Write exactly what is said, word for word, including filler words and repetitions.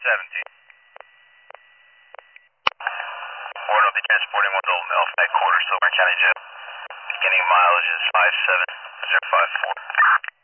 seventeen. Warren will be transporting one Dalton Alpha headquarters, Silver County Jail. Beginning mileage is five seven zero five four.